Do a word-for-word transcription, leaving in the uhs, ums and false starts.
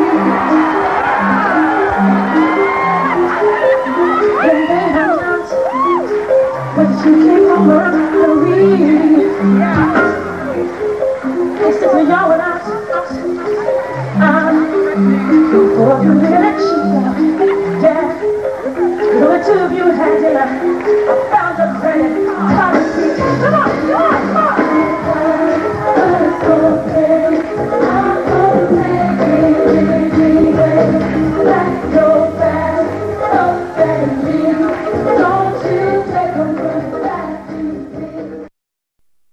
She came from Mercury. It's just a y'all without